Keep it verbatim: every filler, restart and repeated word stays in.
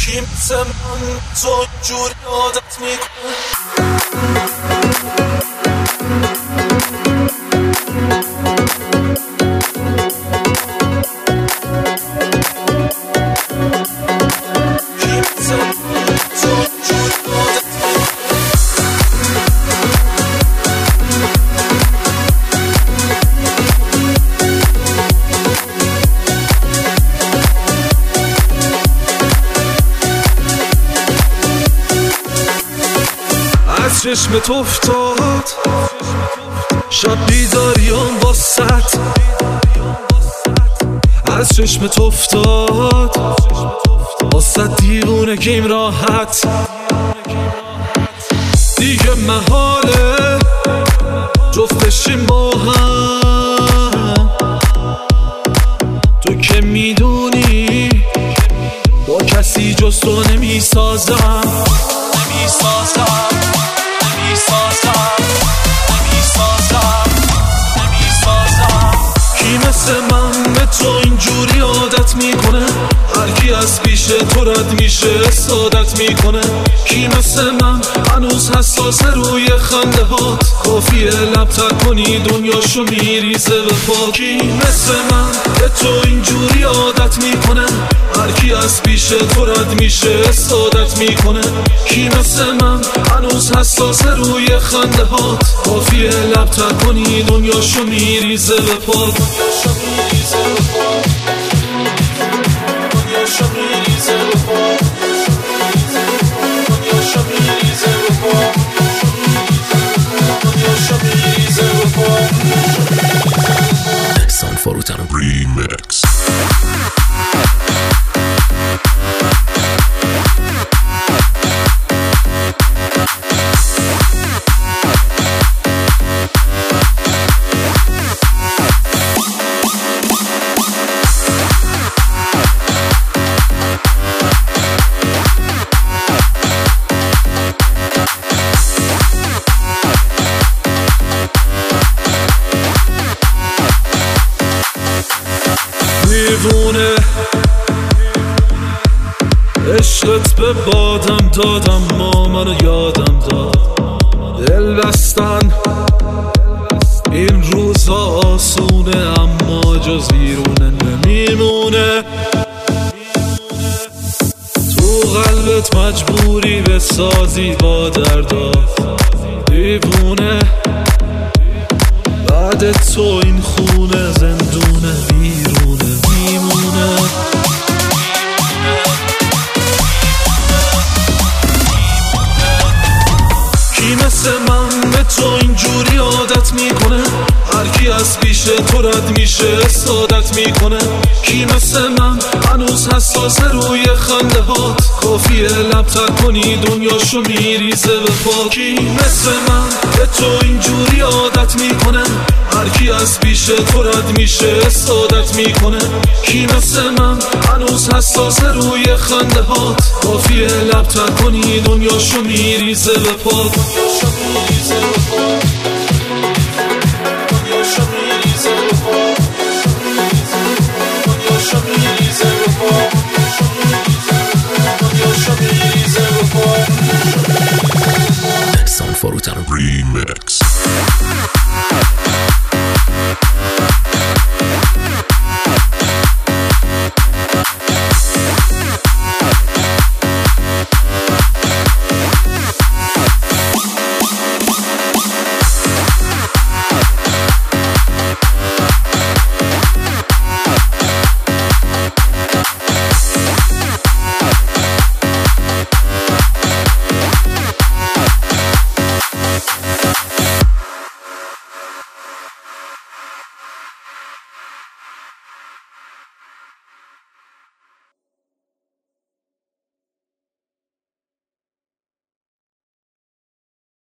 کی مثل من تو جوری عادت میکنه. چشم تو افتاد شب بیداریم واسط، از چشم تو افتاد واسط دیوونگیم راحت. دیگه محاله جفتشیم با هم، تو که میدونی با کسی جز تو نمیسازم نمیسازم نمیسازم نمیسازم نمیسازم. کی مثل من به تو اینجوری عادت میکنه، هرکی از پیش تو رد میشه سعادت میکنه. کی مثل من هنوز حساس روی خنده هات، کافیه لب تک کنی دنیاشو میریزه به پا. کی مثل من به تو اینجوری عادت میکنه، هرکی از پیش تو رد میشه سعادت میکنه. کی مثل من هنوز حساس روی خنده هات، کافیه لب تک کنی دنیاشو میریزه به پا. دنیاشو میریزه به پا، دنیاشو میریزه به پا، دنیاشو میریزه به پا، دنیاشو میریزه به پا. San Forutano Remix. دیوونه عشقت به بادم دادم، ما منو یادم داد. دل بستن این روزا آسونه، اما جز بیرونه نمیمونه. تو قلبت مجبوری به سازی با دردات. دیوونه بعد تو این خونه زندونه، بیرونه میمونه. کی مثل من به تو اینجوری عادت میکنه، هرکی از پیش تو رد میشه سعادت میکنه. کی مثل من هنوز حساس روی خنده هات، کافیه لب تک کنی دنیاشو میریزه به پا. کی مثل من به تو اینجوری عادت میکنه، هرکی از پیش تو رد میشه سعادت میکنه. کی مثل من هنوز حساس روی خنده هات، کافیه لب تک کنی دنیاشو میریزه به پا.